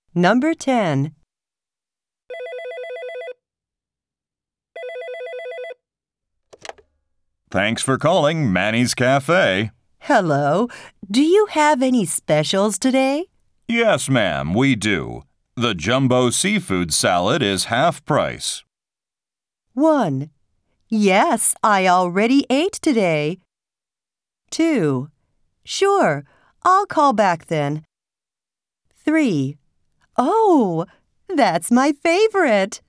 Number 10. Thanks for calling Manny's Cafe. Hello. Do you have any specials today? Yes, ma'am, we do. The jumbo seafood salad is half price. 1. Yes, I already ate today. 2. Sure, I'll call back then. 3. Oh, that's my favorite.